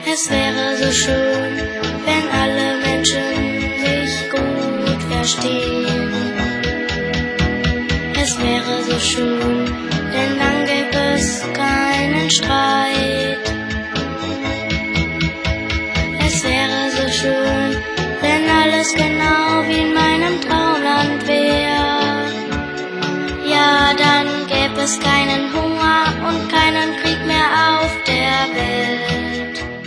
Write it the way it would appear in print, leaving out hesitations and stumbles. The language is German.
Es wäre so schön, wenn alle Menschen sich gut verstehen. Es wäre so schön, denn dann gäbe es keinen Streit. Es wäre so schön, wenn alles genau wie in meinem Traumland wäre. Ja, dann gäbe es kein